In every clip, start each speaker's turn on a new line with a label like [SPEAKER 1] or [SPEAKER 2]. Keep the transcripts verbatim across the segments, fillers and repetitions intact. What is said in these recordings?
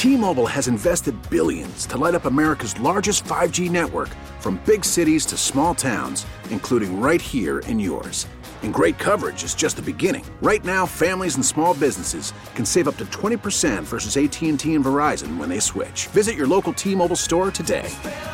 [SPEAKER 1] T-Mobile has invested billions to light up America's largest five G network, from big cities to small towns, including right here in yours. And great coverage is just the beginning. Right now, families and small businesses can save up to twenty percent versus A T and T and Verizon when they switch. Visit your local T-Mobile store today.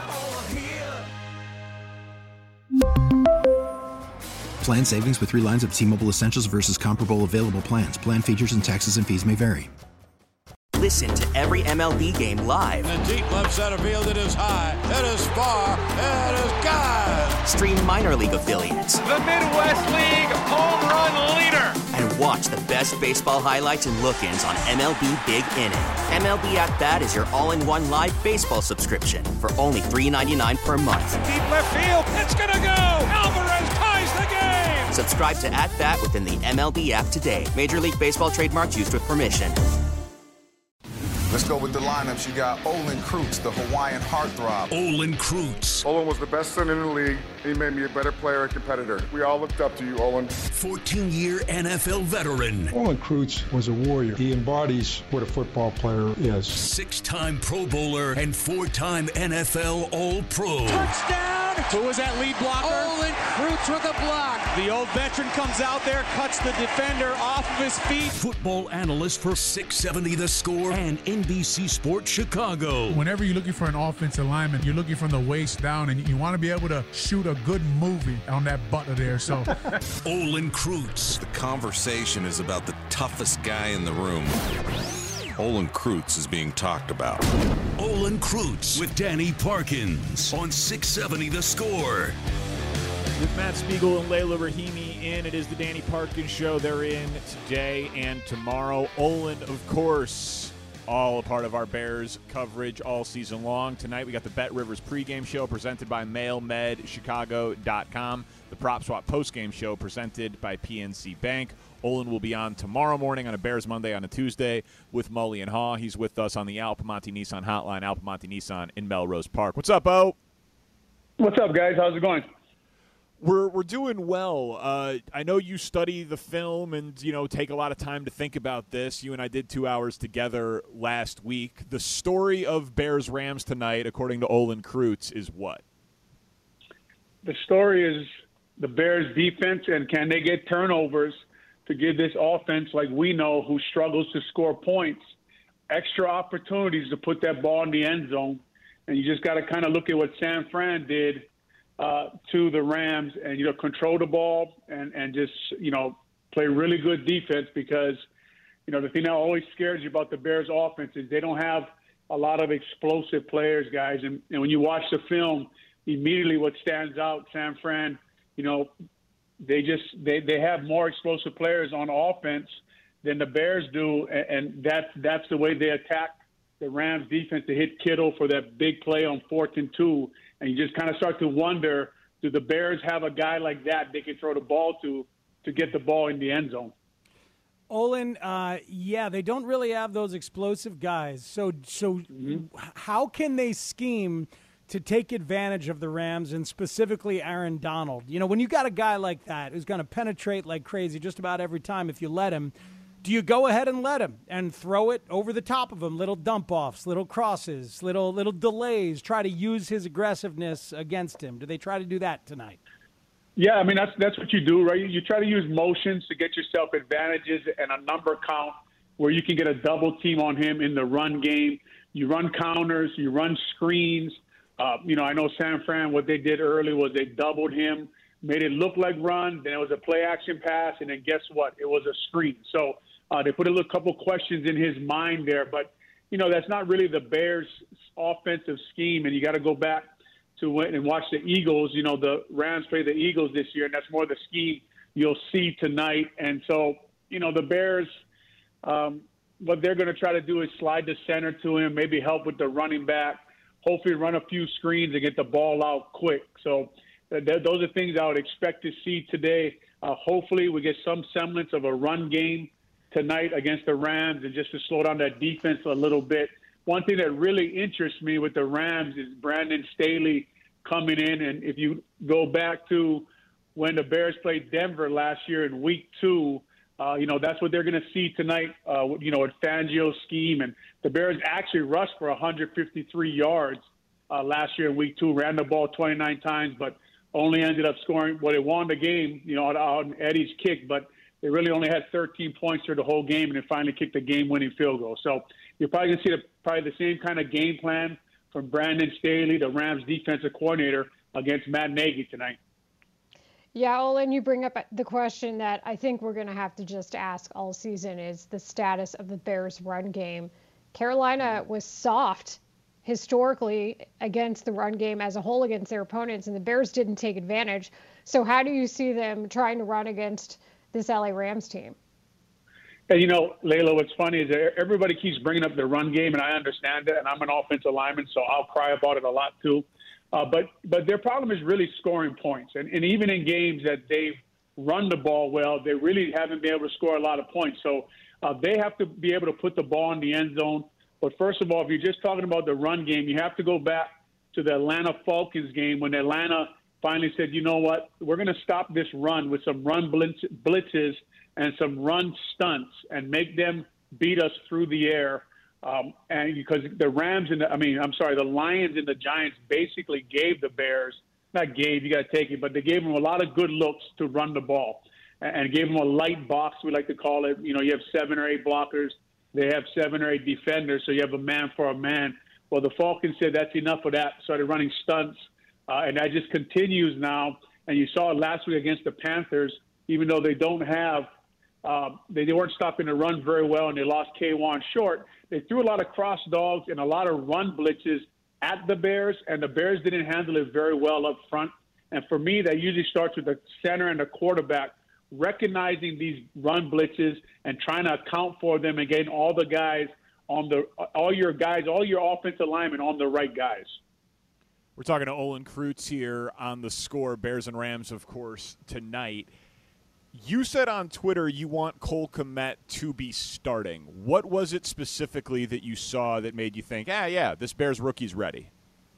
[SPEAKER 2] Plan savings with three lines of T-Mobile Essentials versus comparable available plans. Plan features and taxes and fees may vary.
[SPEAKER 3] Listen to every M L B game live.
[SPEAKER 4] In the deep left center field, it is high, it is far, it is gone.
[SPEAKER 3] Stream minor league affiliates.
[SPEAKER 5] The Midwest League home run leader.
[SPEAKER 3] And watch the best baseball highlights and look-ins on M L B Big Inning. M L B At Bat is your all-in-one live baseball subscription for only three dollars and ninety-nine cents per month.
[SPEAKER 5] Deep left field, it's gonna go. Alvarez ties the game.
[SPEAKER 3] Subscribe to At Bat within the M L B app today. Major League Baseball trademarks used with permission.
[SPEAKER 6] Let's go with the lineups. You got Olin Kreutz, the Hawaiian heartthrob.
[SPEAKER 7] Olin Kreutz.
[SPEAKER 8] Olin was the best center in the league. He made me a better player and competitor. We all looked up to you, Olin.
[SPEAKER 7] fourteen-year N F L veteran.
[SPEAKER 9] Olin Kreutz was a warrior. He embodies what a football player is.
[SPEAKER 7] Six-time Pro Bowler and four-time N F L All-Pro.
[SPEAKER 5] Touchdown! Who was that lead blocker?
[SPEAKER 10] Olin Kreutz with a block.
[SPEAKER 5] The old veteran comes out there, cuts the defender off of his feet.
[SPEAKER 7] Football analyst for six seventy The Score and N B C Sports Chicago.
[SPEAKER 11] Whenever you're looking for an offensive lineman, you're looking from the waist down, and you want to be able to shoot a good movie on that butler there. So,
[SPEAKER 7] Olin Kreutz.
[SPEAKER 12] The conversation is about the toughest guy in the room. Olin Kreutz is being talked about.
[SPEAKER 7] Olin Kreutz with Danny Parkins on six seventy The Score.
[SPEAKER 13] With Matt Spiegel and Layla Rahimi in, it is the Danny Parkins Show. They're in today and tomorrow. Olin, of course, all a part of our Bears coverage all season long. Tonight we got the Bet Rivers pregame show presented by mail med chicago dot com. The Prop Swap postgame show presented by P N C Bank. Olin will be on tomorrow morning on a Bears Monday on a Tuesday with Mully and Haw. He's with us on the Al Piemonte Nissan hotline, Al Piemonte Nissan in Melrose Park. What's up, Bo?
[SPEAKER 14] What's up, guys? How's it going?
[SPEAKER 13] We're we're doing well. Uh, I know you study the film and, you know, take a lot of time to think about this. You and I did two hours together last week. The story of Bears-Rams tonight, according to Olin Kreutz, is what?
[SPEAKER 14] The story is the Bears' defense, and can they get turnovers to give this offense, like we know, who struggles to score points, extra opportunities to put that ball in the end zone. And you just got to kind of look at what San Fran did uh, to the Rams and, you know, control the ball and, and just, you know, play really good defense because, you know, the thing that always scares you about the Bears offense is they don't have a lot of explosive players, guys. And, and when you watch the film, immediately what stands out, San Fran, you know, they just they, they have more explosive players on offense than the Bears do, and, and that's that's the way they attack the Rams defense to hit Kittle for that big play on fourth and two. And you just kind of start to wonder, do the Bears have a guy like that they can throw the ball to to get the ball in the end zone?
[SPEAKER 15] Olin, uh, yeah, they don't really have those explosive guys. So, so mm-hmm. how can they scheme to take advantage of the Rams and specifically Aaron Donald? You know, when you got a guy like that who's going to penetrate like crazy just about every time if you let him, do you go ahead and let him and throw it over the top of him, little dump-offs, little crosses, little little delays, try to use his aggressiveness against him? Do they try to do that tonight?
[SPEAKER 14] Yeah, I mean, that's that's what you do, right? You, you try to use motions to get yourself advantages and a number count where you can get a double team on him in the run game. You run counters, you run screens. Uh, you know, I know San Fran, what they did early was they doubled him, made it look like run, then it was a play-action pass, and then guess what? It was a screen. So uh, they put a little couple questions in his mind there. But, you know, that's not really the Bears' offensive scheme, and you got to go back to win and watch the Eagles. You know, the Rams play the Eagles this year, and that's more the scheme you'll see tonight. And so, you know, the Bears, um, what they're going to try to do is slide the center to him, maybe help with the running back, hopefully run a few screens and get the ball out quick. So th- th- those are things I would expect to see today. Uh, hopefully we get some semblance of a run game tonight against the Rams and just to slow down that defense a little bit. One thing that really interests me with the Rams is Brandon Staley coming in. And if you go back to when the Bears played Denver last year in week two, Uh, you know, that's what they're going to see tonight, uh, you know, at Fangio's scheme. And the Bears actually rushed for one hundred fifty-three yards uh, last year in week two, ran the ball twenty-nine times, but only ended up scoring, well, they won the game, you know, on Eddie's kick, but they really only had thirteen points through the whole game, and they finally kicked the game-winning field goal. So you're probably going to see the, probably the same kind of game plan from Brandon Staley, the Rams defensive coordinator, against Matt Nagy tonight.
[SPEAKER 16] Yeah, Olin, you bring up the question that I think we're going to have to just ask all season is the status of the Bears' run game. Carolina was soft historically against the run game as a whole against their opponents, and the Bears didn't take advantage. So how do you see them trying to run against this L A Rams team?
[SPEAKER 14] And, you know, Layla, what's funny is that everybody keeps bringing up the run game, and I understand it, and I'm an offensive lineman, so I'll cry about it a lot too. Uh, but but their problem is really scoring points. And, and even in games that they've run the ball well, they really haven't been able to score a lot of points. So uh, they have to be able to put the ball in the end zone. But first of all, if you're just talking about the run game, you have to go back to the Atlanta Falcons game when Atlanta finally said, you know what, we're going to stop this run with some run blitz, blitzes and some run stunts and make them beat us through the air. Um, and because the Rams and the, I mean, I'm sorry, the Lions and the Giants basically gave the Bears, not gave, you got to take it, but they gave them a lot of good looks to run the ball and, and gave them a light box, we like to call it. You know, you have seven or eight blockers. They have seven or eight defenders, so you have a man for a man. Well, the Falcons said that's enough of that, started running stunts, uh, and that just continues now. And you saw it last week against the Panthers, even though they don't have uh, they, they weren't stopping the run very well, and they lost K'Wan Short. They threw a lot of cross dogs and a lot of run blitzes at the Bears, and the Bears didn't handle it very well up front. And for me, that usually starts with the center and the quarterback recognizing these run blitzes and trying to account for them and getting all the guys on the all your guys, all your offensive linemen on the right guys.
[SPEAKER 13] We're talking to Olin Kreutz here on The Score, Bears and Rams, of course, tonight. You said on Twitter you want Cole Kmet to be starting. What was it specifically that you saw that made you think, ah, yeah, this Bears rookie's ready?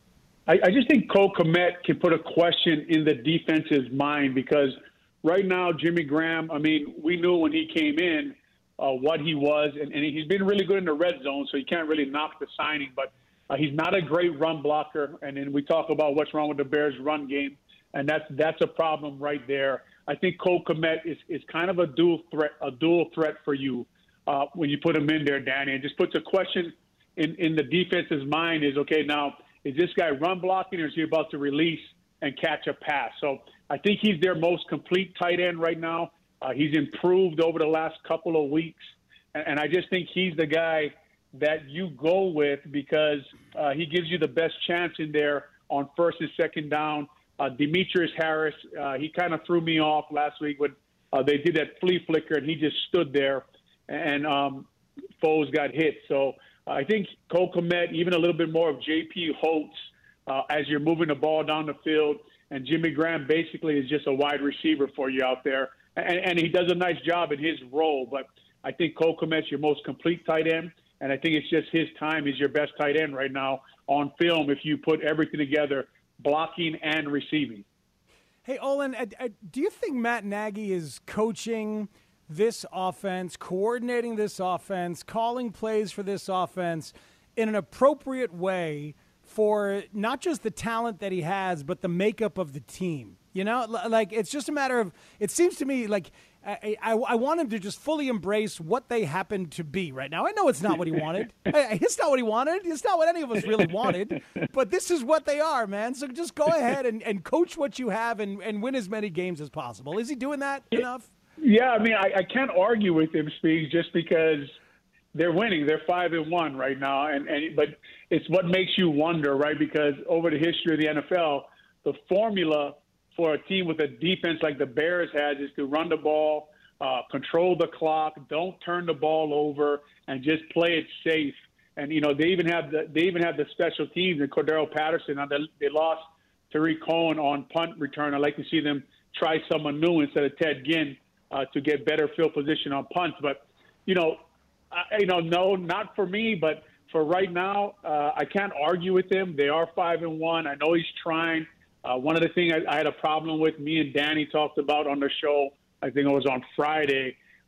[SPEAKER 14] I, I just think Cole Kmet can put a question in the defense's mind because right now, Jimmy Graham, I mean, we knew when he came in uh, what he was, and, and he's been really good in the red zone, so you can't really knock the signing, but uh, he's not a great run blocker. And then we talk about what's wrong with the Bears' run game, and that's that's a problem right there. I think Cole Kmet is, is kind of a dual threat, a dual threat for you uh, when you put him in there, Danny. It just puts a question in, in the defense's mind is, okay, now, is this guy run blocking or is he about to release and catch a pass? So I think he's their most complete tight end right now. Uh, he's improved over the last couple of weeks. And, and I just think he's the guy that you go with because uh, he gives you the best chance in there on first and second down. Uh, Demetrius Harris, uh, he kind of threw me off last week when uh, they did that flea flicker and he just stood there and um, Foles got hit. So uh, I think Cole Kmet, even a little bit more of J P Holtz uh, as you're moving the ball down the field. And Jimmy Graham basically is just a wide receiver for you out there. And, and he does a nice job in his role. But I think Cole Kmet's your most complete tight end. And I think it's just his time. He's your best tight end right now on film if you put everything together, blocking and receiving.
[SPEAKER 15] Hey, Olin, uh, uh, do you think Matt Nagy is coaching this offense, coordinating this offense, calling plays for this offense in an appropriate way for not just the talent that he has, but the makeup of the team? You know, like it's just a matter of, it seems to me like I, I, I want him to just fully embrace what they happen to be right now. I know it's not what he wanted. It's not what he wanted. It's not what any of us really wanted. But this is what they are, man. So just go ahead and, and coach what you have and, and win as many games as possible. Is he doing that enough?
[SPEAKER 14] Yeah, I mean, I, I can't argue with him, Speed, just because they're winning. They're five and one right now. And, and but it's what makes you wonder, right? Because over the history of the N F L, the formula for a team with a defense like the Bears has is to run the ball, uh, control the clock, don't turn the ball over, and just play it safe. And you know they even have the they even have the special teams and Cordero Patterson. Now they, they lost Tariq Cohen on punt return. I'd like to see them try someone new instead of Ted Ginn uh, to get better field position on punts. But you know, I, you know, no, not for me. But for right now, uh, I can't argue with him. They are five and one. I know he's trying. Uh, one of the things I, I had a problem with, me and Danny talked about on the show, I think it was on Friday,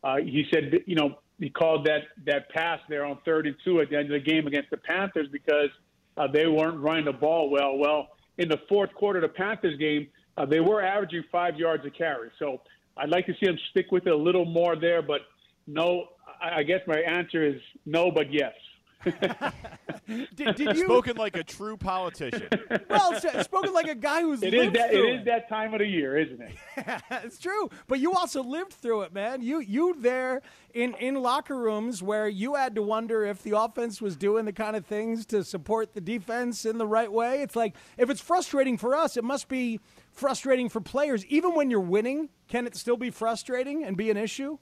[SPEAKER 14] Uh, he said, you know, he called that, that pass there on third and two at the end of the game against the Panthers because uh, they weren't running the ball well. Well, in the fourth quarter of the Panthers game, uh, they were averaging five yards a carry. So I'd like to see them stick with it a little more there. But no, I, I guess my answer is no, but yes.
[SPEAKER 15] did, did you
[SPEAKER 13] spoken like a true politician?
[SPEAKER 15] Well, spoken like a guy who's
[SPEAKER 14] it
[SPEAKER 15] lived
[SPEAKER 14] is that,
[SPEAKER 15] through
[SPEAKER 14] it.
[SPEAKER 15] it.
[SPEAKER 14] It is that time of the year, isn't it?
[SPEAKER 15] It's true, but you also lived through it, man. You you there in in locker rooms where you had to wonder if the offense was doing the kind of things to support the defense in the right way. It's like, if it's frustrating for us, it must be frustrating for players. Even when you're winning, can it still be frustrating and be an issue?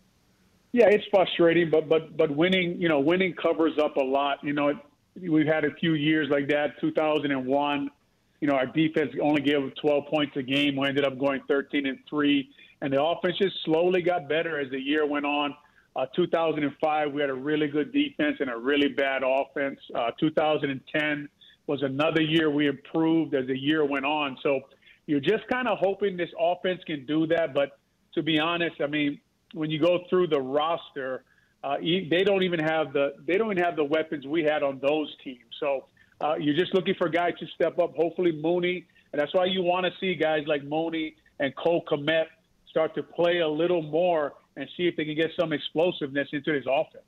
[SPEAKER 14] Yeah, it's frustrating, but but but winning, you know, winning covers up a lot. You know, it, we've had a few years like that. two thousand one, you know, our defense only gave twelve points a game. We ended up going thirteen and three, and the offense just slowly got better as the year went on. Uh, two thousand five, we had a really good defense and a really bad offense. Uh, two thousand ten was another year we improved as the year went on. So you're just kind of hoping this offense can do that. But to be honest, I mean, when you go through the roster, uh, they don't even have the they don't even have the weapons we had on those teams. So uh, you're just looking for guys to step up. Hopefully Mooney, and that's why you want to see guys like Mooney and Cole Kmet start to play a little more and see if they can get some explosiveness into this offense.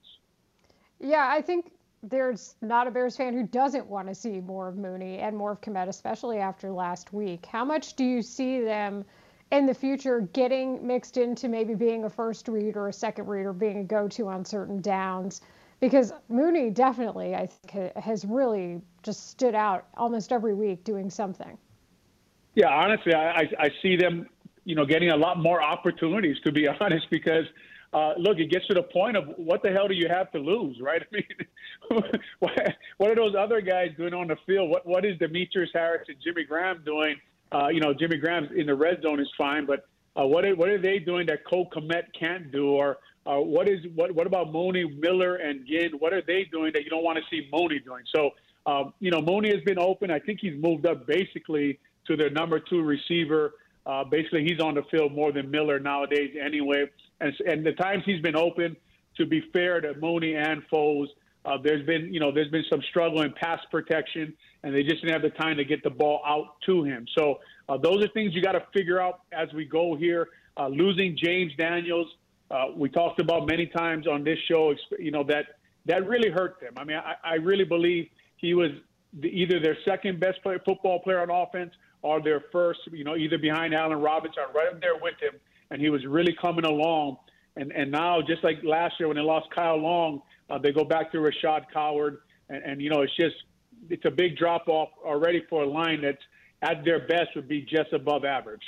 [SPEAKER 16] Yeah, I think there's not a Bears fan who doesn't want to see more of Mooney and more of Kmet, especially after last week. How much do you see them in the future getting mixed into maybe being a first read or a second read or being a go-to on certain downs? Because Mooney definitely, I think, has really just stood out almost every week doing something.
[SPEAKER 14] Yeah, honestly, I, I, I see them, you know, getting a lot more opportunities, to be honest, because, uh, look, it gets to the point of what the hell do you have to lose, right? I mean, what are those other guys doing on the field? What What is Demetrius Harris and Jimmy Graham doing? Uh, you know, Jimmy Graham in the red zone is fine, but uh, what are, what are they doing that Cole Kmet can't do? Or uh, what is what what about Mooney, Miller, and Ginn? What are they doing that you don't want to see Mooney doing? So, um, you know, Mooney has been open. I think he's moved up basically to their number two receiver. Uh, basically, he's on the field more than Miller nowadays anyway. And, and the times he's been open, to be fair to Mooney and Foles, uh, there's been, you know, there's been some struggle in pass protection, and they just didn't have the time to get the ball out to him. So uh, those are things you got to figure out as we go here. Uh, losing James Daniels, uh, we talked about many times on this show, you know, that that really hurt them. I mean, I, I really believe he was the, either their second best player, football player on offense or their first, you know, either behind Allen Robinson or right up there with him, and he was really coming along. And and now, just like last year when they lost Kyle Long, uh, they go back to Rashad Coward, and, and, you know, it's just it's a big drop-off already for a line that's at their best would be just above average.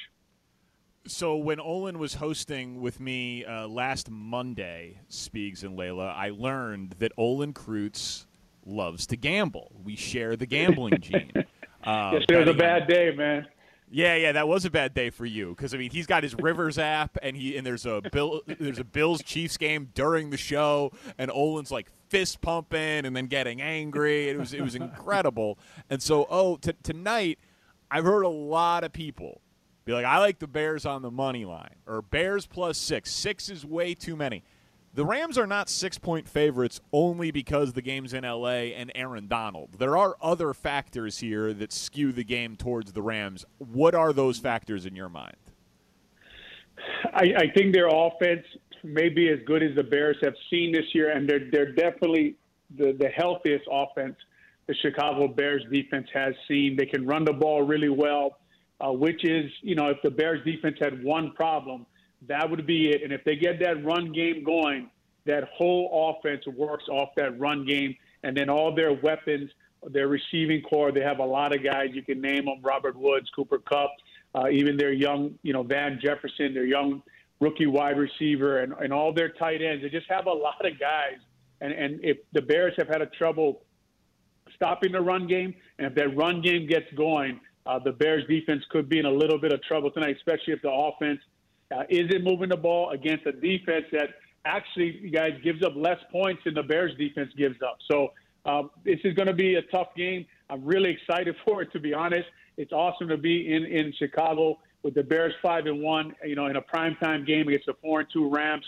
[SPEAKER 13] So when Olin was hosting with me uh, last Monday, Speegs and Layla, I learned that Olin Kreutz loves to gamble. We share the gambling gene. Uh,
[SPEAKER 14] yes, it was a bad day, man.
[SPEAKER 13] Yeah, yeah, that was a bad day for you because I mean he's got his Rivers app and he and there's a Bill there's a Bills Chiefs game during the show and Olin's like fist pumping and then getting angry. It was it was incredible. And so oh t- tonight I've heard a lot of people be like, I like the Bears on the money line or Bears plus six. Six is way too many. The Rams are not six-point favorites only because the game's in L A and Aaron Donald. There are other factors here that skew the game towards the Rams. What are those factors in your mind?
[SPEAKER 14] I, I think their offense may be as good as the Bears have seen this year, and they're, they're definitely the, the healthiest offense the Chicago Bears defense has seen. They can run the ball really well, uh, which is, you know, if the Bears defense had one problem, that would be it. And if they get that run game going, that whole offense works off that run game. And then all their weapons, their receiving core, they have a lot of guys. You can name them, Robert Woods, Cooper Kupp, uh, even their young, you know, Van Jefferson, their young rookie wide receiver, and, and all their tight ends. They just have a lot of guys. And, and if the Bears have had a trouble stopping the run game, and if that run game gets going, uh, the Bears defense could be in a little bit of trouble tonight, especially if the offense Uh, is it moving the ball against a defense that actually, you guys, gives up less points than the Bears defense gives up? So um, this is going to be a tough game. I'm really excited for it, to be honest. It's awesome to be in, in Chicago with the Bears five and one, you know, in a primetime game against the four and two Rams. So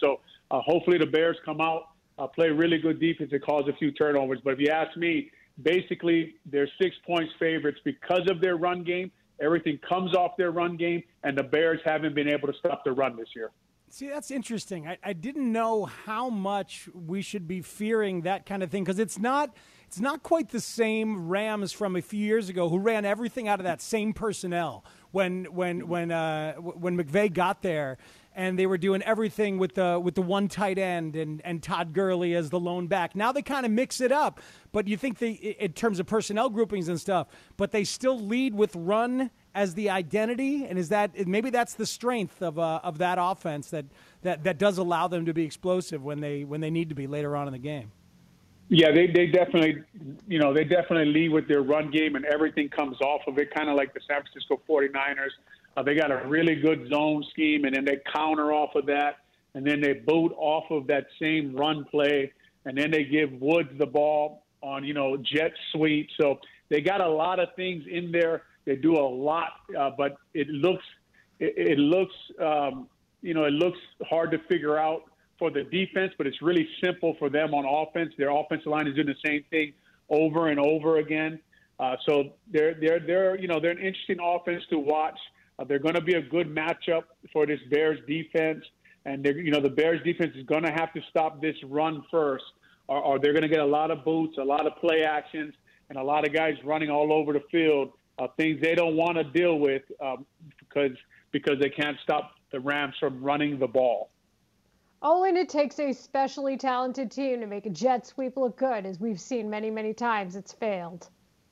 [SPEAKER 14] Uh, hopefully the Bears come out, uh, play really good defense, and cause a few turnovers. But if you ask me, basically they're six points favorites because of their run game. Everything comes off their run game, and the Bears haven't been able to stop the run this year.
[SPEAKER 15] See, that's interesting. I, I didn't know how much we should be fearing that kind of thing because it's not it's not quite the same Rams from a few years ago who ran everything out of that same personnel when when when uh, when McVay got there and they were doing everything with the with the one tight end and, and Todd Gurley as the lone back. Now they kind of mix it up, but you think they in terms of personnel groupings and stuff, but they still lead with run as the identity, and is that maybe that's the strength of uh, of that offense that, that that does allow them to be explosive when they when they need to be later on in the game.
[SPEAKER 14] Yeah, they they definitely you know they definitely lead with their run game, and everything comes off of it, kind of like the San Francisco forty-niners. Uh, they got a really good zone scheme, and then they counter off of that, and then they boot off of that same run play, and then they give Woods the ball on you know jet sweep. So they got a lot of things in there. They do a lot, uh, but it looks it, it looks um, you know it looks hard to figure out for the defense, but it's really simple for them on offense. Their offensive line is doing the same thing over and over again. Uh, so they're they're they're you know they're an interesting offense to watch. Uh, they're going to be a good matchup for this Bears defense, and they're you know the Bears defense is going to have to stop this run first, or, or they're going to get a lot of boots, a lot of play actions, and a lot of guys running all over the field. Uh, things they don't want to deal with um, because because they can't stop the Rams from running the ball.
[SPEAKER 16] Olin, it takes a specially talented team to make a jet sweep look good, as we've seen many, many times. It's failed.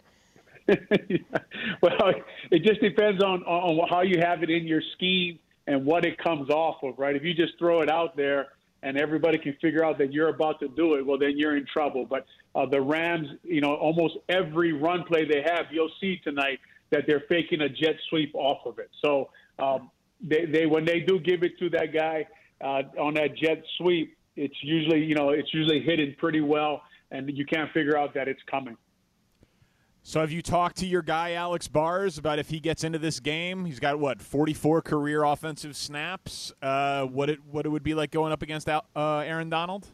[SPEAKER 14] Well, it just depends on, on how you have it in your scheme and what it comes off of, right? If you just throw it out there and everybody can figure out that you're about to do it, well, then you're in trouble. But uh, the Rams, you know, almost every run play they have, you'll see tonight that they're faking a jet sweep off of it. So um, they, they when they do give it to that guy uh, on that jet sweep, it's usually, you know, it's usually hidden pretty well, and you can't figure out that it's coming.
[SPEAKER 13] So have you talked to your guy, Alex Bars, about if he gets into this game? He's got, what, forty-four career offensive snaps? Uh, what it what it would be like going up against uh, Aaron Donald?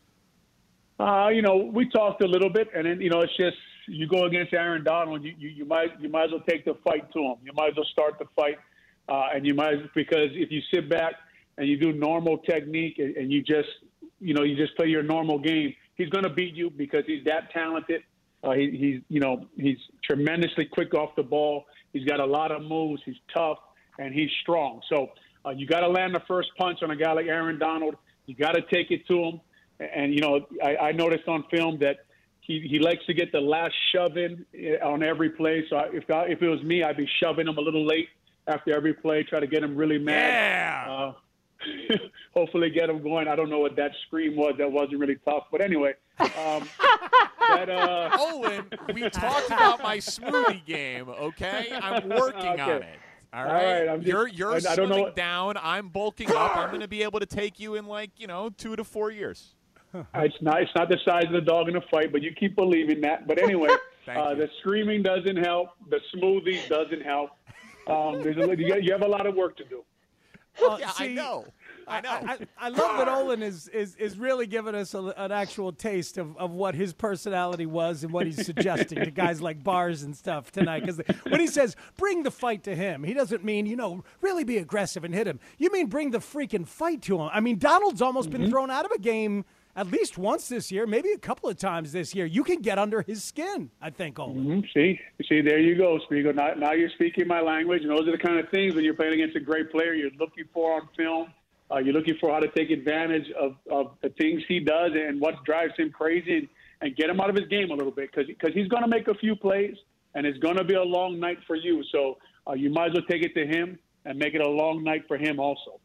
[SPEAKER 14] Uh, you know, we talked a little bit, and then, you know, it's just you go against Aaron Donald, you, you, you might you might as well take the fight to him. You might as well start the fight, uh, and you might because if you sit back and you do normal technique and, and you just, you know, you just play your normal game, he's going to beat you because he's that talented. Uh, he, he's, you know, he's tremendously quick off the ball. He's got a lot of moves. He's tough, and he's strong. So uh, you got to land the first punch on a guy like Aaron Donald. You got to take it to him. And, you know, I, I noticed on film that he, he likes to get the last shove in on every play. So if I, if it was me, I'd be shoving him a little late after every play, try to get him really mad.
[SPEAKER 13] Yeah.
[SPEAKER 14] Uh, hopefully get him going. I don't know what that scream was. That wasn't really tough. But anyway. Um, that, uh...
[SPEAKER 13] Olin, we talked about my smoothie game, okay? I'm working
[SPEAKER 14] okay.
[SPEAKER 13] on it. All right.
[SPEAKER 14] All right I'm just,
[SPEAKER 13] you're you're
[SPEAKER 14] I, I don't
[SPEAKER 13] slimming
[SPEAKER 14] know.
[SPEAKER 13] down. I'm bulking up. I'm going to be able to take you in like, you know, two to four years.
[SPEAKER 14] It's not it's not the size of the dog in a fight, but you keep believing that. But anyway, uh, the screaming doesn't help. The smoothie doesn't help. Um, there's a, you, got, you have a lot of work to do.
[SPEAKER 15] Well,
[SPEAKER 13] yeah,
[SPEAKER 15] see,
[SPEAKER 13] I know. I know.
[SPEAKER 15] I, I, I love that Olin is, is, is really giving us a, an actual taste of, of what his personality was and what he's suggesting to guys like Bars and stuff tonight. Because when he says, bring the fight to him, he doesn't mean, you know, really be aggressive and hit him. You mean bring the freaking fight to him. I mean, Donald's almost mm-hmm. been thrown out of a game at least once this year, maybe a couple of times this year. You can get under his skin, I think, Olin.
[SPEAKER 14] Mm-hmm. See, see, there you go, Spiegel. Now, now you're speaking my language, and those are the kind of things when you're playing against a great player you're looking for on film. Uh, you're looking for how to take advantage of, of the things he does and what drives him crazy and, and get him out of his game a little bit because he's going to make a few plays, and it's going to be a long night for you. So uh, you might as well take it to him and make it a long night for him also.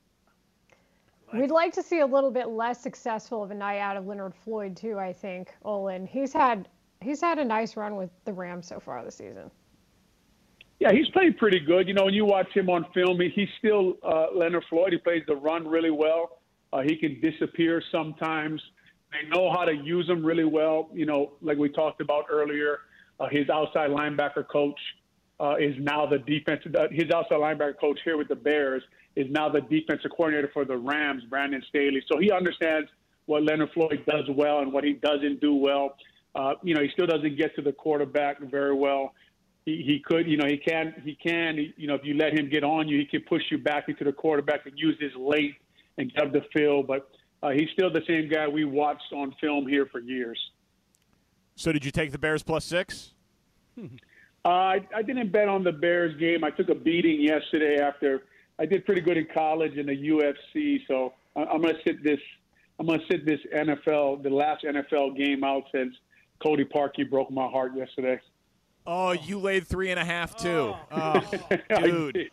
[SPEAKER 16] We'd like to see a little bit less successful of a night out of Leonard Floyd, too, I think, Olin. He's had he's had a nice run with the Rams so far this season.
[SPEAKER 14] Yeah, he's played pretty good. You know, when you watch him on film, he's still uh, Leonard Floyd. He plays the run really well. Uh, he can disappear sometimes. They know how to use him really well. You know, like we talked about earlier, uh, his outside linebacker coach uh, is now the defensive. Uh, his outside linebacker coach here with the Bears is now the defensive coordinator for the Rams, Brandon Staley. So he understands what Leonard Floyd does well and what he doesn't do well. Uh, you know, he still doesn't get to the quarterback very well. He, he could, you know, he can, he can, you know, if you let him get on you, he can push you back into the quarterback and use his length and get up the field. But uh, he's still the same guy we watched on film here for years.
[SPEAKER 13] So did you take the Bears plus six?
[SPEAKER 14] uh, I, I didn't bet on the Bears game. I took a beating yesterday after I did pretty good in college in the U F C. So I, I'm going to sit this, I'm going to sit this N F L, the last N F L game out since Cody Parkey broke my heart yesterday.
[SPEAKER 13] Oh, you laid three and a half too. Oh,
[SPEAKER 14] oh
[SPEAKER 13] dude.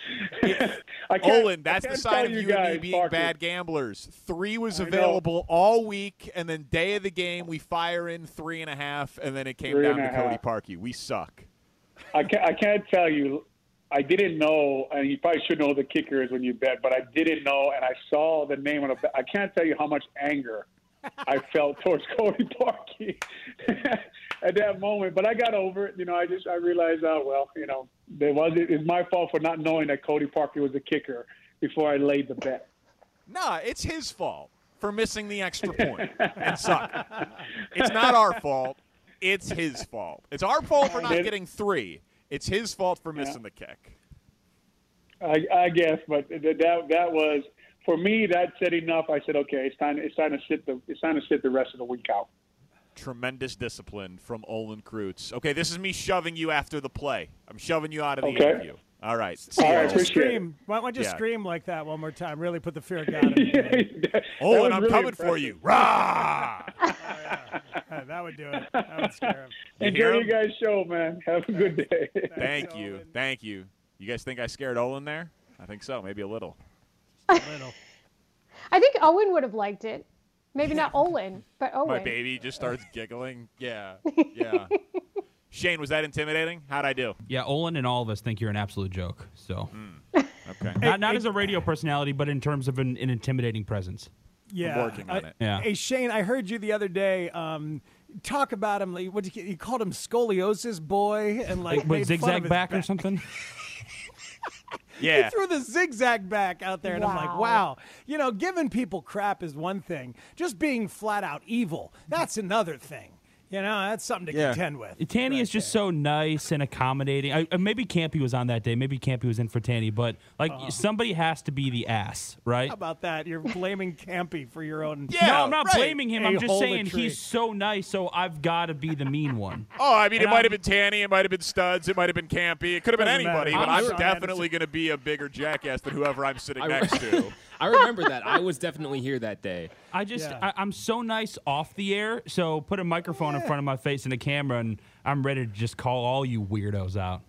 [SPEAKER 13] Olin, that's the sign of you, you and me being Parker. bad gamblers. Three was available all week, and then day of the game, we fire in three and a half, and then it came three down to Cody half. Parkey. We suck.
[SPEAKER 14] I can't, I can't tell you. I didn't know, and you probably should know who the kicker is when you bet, but I didn't know, and I saw the name on the. I can't tell you how much anger I felt towards Cody Parkey at that moment, but I got over it. You know, I just I realized, oh well, you know, there was it's my fault for not knowing that Cody Parkey was the kicker before I laid the bet.
[SPEAKER 13] Nah, it's his fault for missing the extra point and suck. It's not our fault. It's his fault. It's our fault for not getting three. It's his fault for missing yeah. the kick.
[SPEAKER 14] I, I guess, but that that was. For me, that said enough. I said, okay, it's time. It's time to sit the. It's time to sit the rest of the week out.
[SPEAKER 13] Tremendous discipline from Olin Kreutz. Okay, this is me shoving you after the play. I'm shoving you out of the
[SPEAKER 14] okay.
[SPEAKER 13] interview. All right.
[SPEAKER 14] All right.
[SPEAKER 15] Scream. Why don't you yeah. scream like that one more time? Really put the fear of God in you.
[SPEAKER 13] Olin, I'm really coming impressive. for you. Rah!
[SPEAKER 15] Oh, yeah. That would do it. That would scare him.
[SPEAKER 14] You Enjoy you guys' show, man. Have a good day.
[SPEAKER 13] Thank you. Olin. Thank you. You guys think I scared Olin there? I think so. Maybe a little.
[SPEAKER 16] I think Owen would have liked it. Maybe not Olin, but Owen.
[SPEAKER 13] My baby just starts giggling. Yeah, yeah. Shane, was that intimidating? How'd I do?
[SPEAKER 17] Yeah, Olin and all of us think you're an absolute joke. So,
[SPEAKER 13] mm. okay.
[SPEAKER 17] Not, not as a radio personality, but in terms of an, an intimidating presence.
[SPEAKER 15] Yeah,
[SPEAKER 13] I'm working on
[SPEAKER 15] I,
[SPEAKER 13] it.
[SPEAKER 17] Yeah.
[SPEAKER 15] Hey, Shane, I heard you the other day. Um, talk about him. Like, what you, you called him scoliosis boy, and like,
[SPEAKER 17] like zigzag back, back or something.
[SPEAKER 13] Yeah.
[SPEAKER 15] He threw the zigzag back out there, and wow. I'm like, wow. You know, giving people crap is one thing. Just being flat out evil, that's another thing. You know, that's something to
[SPEAKER 17] yeah.
[SPEAKER 15] contend with.
[SPEAKER 17] Tanny
[SPEAKER 15] right
[SPEAKER 17] is just
[SPEAKER 15] there.
[SPEAKER 17] so nice and accommodating. I, maybe Campy was on that day. Maybe Campy was in for Tanny. But, like, uh, somebody has to be the ass, right?
[SPEAKER 15] How about that? You're blaming Campy for your own...
[SPEAKER 17] Yeah, no, I'm not
[SPEAKER 15] right.
[SPEAKER 17] blaming him.
[SPEAKER 15] A
[SPEAKER 17] I'm just saying
[SPEAKER 15] tree.
[SPEAKER 17] he's so nice, so I've got to be the mean one.
[SPEAKER 13] Oh, I mean,
[SPEAKER 17] and
[SPEAKER 13] it might
[SPEAKER 17] I'm,
[SPEAKER 13] have been Tanny. It might have been Studs. It might have been Campy. It could have been anybody. Matter. But I'm, I'm definitely going to be a bigger jackass than whoever I'm sitting next to.
[SPEAKER 18] I remember that. I was definitely here that day.
[SPEAKER 17] I just,
[SPEAKER 15] yeah.
[SPEAKER 17] I, I'm so nice off the air, so put a microphone yeah. in front of my face and a camera, and I'm ready to just call all you weirdos out.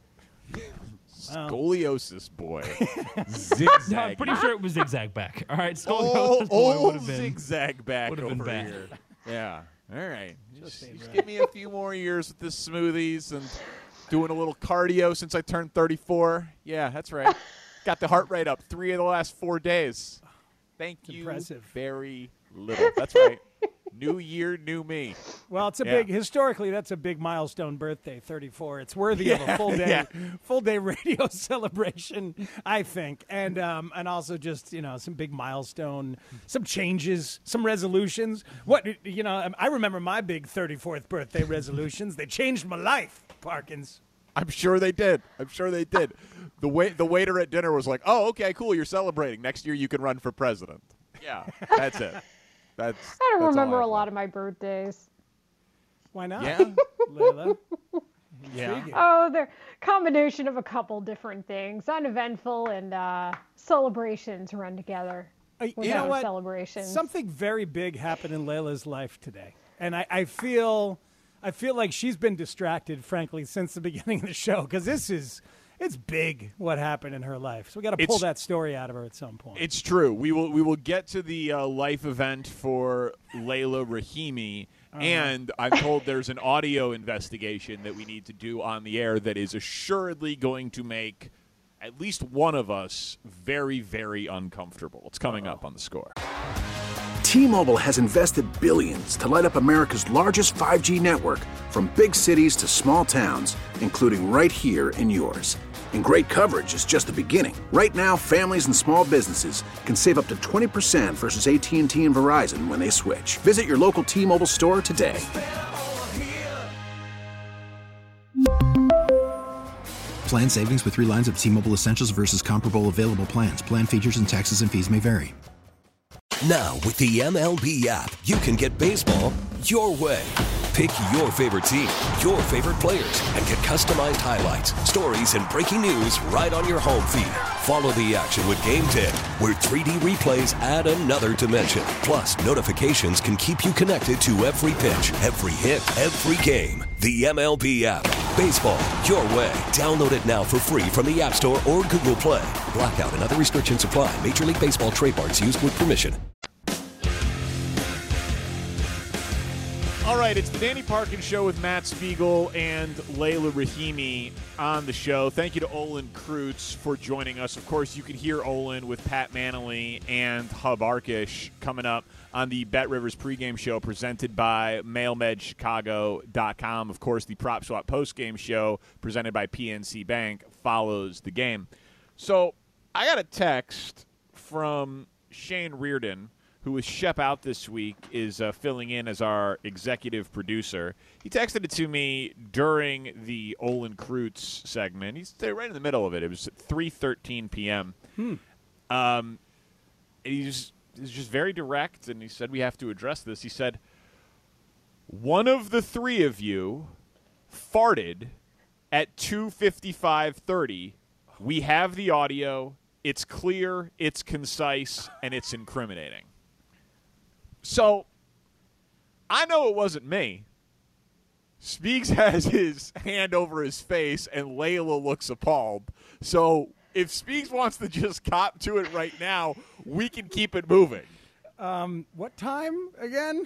[SPEAKER 13] Scoliosis boy. Zigzag.
[SPEAKER 17] No, I'm pretty sure it was zigzag back. All right, scoliosis
[SPEAKER 13] oh,
[SPEAKER 17] boy
[SPEAKER 13] oh,
[SPEAKER 17] would have been
[SPEAKER 13] zigzag back
[SPEAKER 17] over
[SPEAKER 13] been bad. Here. Yeah. All right. Just, just give me a few more years with this smoothies and doing a little cardio since I turned thirty-four. Yeah, that's right. Got the heart rate up three of the last four days. Thank
[SPEAKER 15] it's
[SPEAKER 13] you
[SPEAKER 15] impressive.
[SPEAKER 13] very little. That's right. New year, new me.
[SPEAKER 15] Well, it's a
[SPEAKER 13] yeah.
[SPEAKER 15] big historically. That's a big milestone birthday, thirty-four. It's worthy
[SPEAKER 13] yeah,
[SPEAKER 15] of a full day,
[SPEAKER 13] yeah.
[SPEAKER 15] full day radio celebration, I think, and um, and also just you know some big milestone, some changes, some resolutions. What you know, I remember my big thirty-fourth birthday resolutions. They changed my life, Parkins.
[SPEAKER 13] I'm sure they did. I'm sure they did. The wait, the waiter at dinner was like, "Oh, okay, cool. You're celebrating. Next year you can run for president." Yeah, that's it. That's.
[SPEAKER 16] I don't
[SPEAKER 13] that's
[SPEAKER 16] remember
[SPEAKER 13] I
[SPEAKER 16] a lot of my birthdays.
[SPEAKER 15] Why not?
[SPEAKER 13] Yeah,
[SPEAKER 15] Layla.
[SPEAKER 13] Yeah.
[SPEAKER 16] Oh, they're a combination of a couple different things. Uneventful and uh, celebrations run together.
[SPEAKER 15] Uh, you know what?
[SPEAKER 16] Celebrations.
[SPEAKER 15] Something very big happened in Layla's life today, and I, I feel. I feel like she's been distracted, frankly, since the beginning of the show, because this is, it's big what happened in her life. So we got to pull
[SPEAKER 13] it's,
[SPEAKER 15] that story out of her at some point.
[SPEAKER 13] It's true. We will we will get to the uh, life event for Layla Rahimi, uh-huh. and I'm told there's an audio investigation that we need to do on the air that is assuredly going to make at least one of us very, very uncomfortable. It's coming Uh-oh. up on The Score.
[SPEAKER 1] T-Mobile has invested billions to light up America's largest five G network from big cities to small towns, including right here in yours. And great coverage is just the beginning. Right now, families and small businesses can save up to twenty percent versus A T and T and Verizon when they switch. Visit your local T-Mobile store today.
[SPEAKER 2] Plan savings with three lines of T-Mobile Essentials versus comparable available plans. Plan features and taxes and fees may vary.
[SPEAKER 19] Now, with the M L B app, you can get baseball your way. Pick your favorite team, your favorite players, and get customized highlights, stories, and breaking news right on your home feed. Follow the action with Game ten, where three D replays add another dimension. Plus, notifications can keep you connected to every pitch, every hit, every game. The M L B app. Baseball your way. Download it now for free from the App Store or Google Play. Blackout and other restrictions apply. Major League Baseball trademarks used with permission.
[SPEAKER 13] All right, it's the Danny Parkins Show with Matt Spiegel and Layla Rahimi on the show. Thank you to Olin Kreutz for joining us. Of course, you can hear Olin with Pat Manley and Hub Arkish coming up on the Bet Rivers pregame show presented by Mail Med Chicago dot com. Of course, the Prop Swap postgame show presented by P N C Bank follows the game. So I got a text from Shane Reardon, who is Shep out this week, is uh, filling in as our executive producer. He texted it to me during the Olin Kreutz segment. He's right in the middle of it. It was at three thirteen p.m.
[SPEAKER 15] Hmm.
[SPEAKER 13] Um, he's, he's just very direct, and he said we have to address this. He said, one of the three of you farted at two fifty-five thirty. We have the audio. It's clear, it's concise, and it's incriminating. So, I know it wasn't me. Speaks has his hand over his face, and Layla looks appalled. So, if Speaks wants to just cop to it right now, we can keep it moving.
[SPEAKER 15] Um, what time again?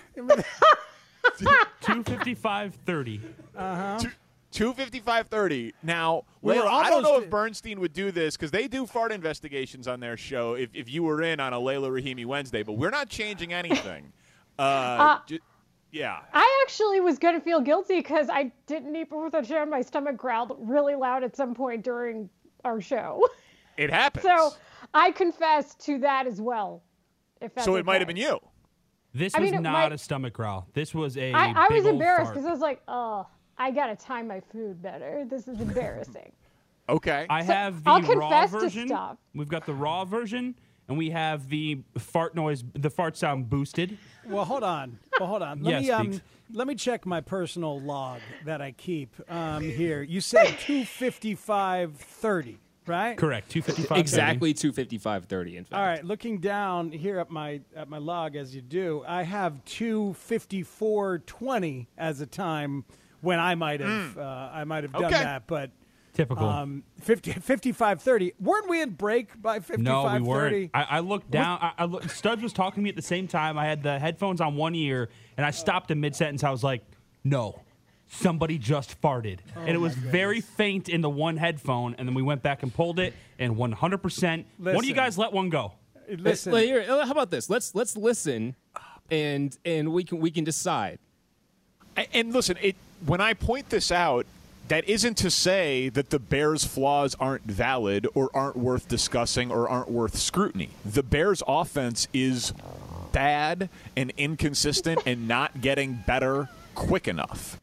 [SPEAKER 17] two fifty-five thirty.
[SPEAKER 15] Uh-huh.
[SPEAKER 13] two fifty-five thirty. Now,
[SPEAKER 15] We
[SPEAKER 13] Layla,
[SPEAKER 15] were
[SPEAKER 13] I don't know
[SPEAKER 15] almost-
[SPEAKER 13] if Bernstein would do this because they do fart investigations on their show if, if you were in on a Layla Rahimi Wednesday, but we're not changing anything. uh,
[SPEAKER 16] Uh,
[SPEAKER 13] ju- yeah.
[SPEAKER 16] I actually was going to feel guilty because I didn't eat before the show. My stomach growled really loud at some point during our show.
[SPEAKER 13] It happens.
[SPEAKER 16] So I confess to that as well. If that's
[SPEAKER 13] So it
[SPEAKER 16] okay.
[SPEAKER 13] might have been you.
[SPEAKER 17] This
[SPEAKER 16] I
[SPEAKER 17] was
[SPEAKER 16] mean, it
[SPEAKER 17] not
[SPEAKER 16] might-
[SPEAKER 17] a stomach growl. This was a
[SPEAKER 16] I, I
[SPEAKER 17] big
[SPEAKER 16] was
[SPEAKER 17] old
[SPEAKER 16] embarrassed
[SPEAKER 17] fart.
[SPEAKER 16] because I was like, oh, I got to time my food better. This is embarrassing.
[SPEAKER 13] Okay.
[SPEAKER 17] I
[SPEAKER 16] So
[SPEAKER 17] have the
[SPEAKER 16] I'll
[SPEAKER 17] raw
[SPEAKER 16] confess to
[SPEAKER 17] version.
[SPEAKER 16] stuff.
[SPEAKER 17] We've got the raw version, and we have the fart noise, the fart sound boosted.
[SPEAKER 15] Well, hold on. Well, hold on. Let
[SPEAKER 17] Yes,
[SPEAKER 15] me um,
[SPEAKER 17] Speaks.
[SPEAKER 15] let me check my personal log that I keep um, here. You said two fifty-five thirty, right?
[SPEAKER 17] Correct. two fifty-five.
[SPEAKER 18] Exactly two fifty-five thirty, in fact.
[SPEAKER 15] All right. Looking down here at my at my log as you do, I have two fifty-four twenty as a time when I might have uh, I might have done
[SPEAKER 13] Okay.
[SPEAKER 15] that, but
[SPEAKER 17] Typical.
[SPEAKER 15] um, fifty, fifty-five thirty. Weren't we in break by fifty-five
[SPEAKER 17] No, we
[SPEAKER 15] thirty?
[SPEAKER 17] weren't. I, I looked down. I, I looked, Stubbs was talking to me at the same time. I had the headphones on one ear, and I stopped in mid-sentence. I was like, no, somebody just farted. and it was very faint in the one headphone, and then we went back and pulled it, and one hundred percent. One of you
[SPEAKER 15] Listen.
[SPEAKER 17] guys let one go.
[SPEAKER 15] Listen,
[SPEAKER 18] Well, here, how about this? Let's let's listen, and and we can we can decide.
[SPEAKER 13] A- And listen, it when I point this out, that isn't to say that the Bears' flaws aren't valid or aren't worth discussing or aren't worth scrutiny. The Bears' offense is bad and inconsistent and not getting better quick enough.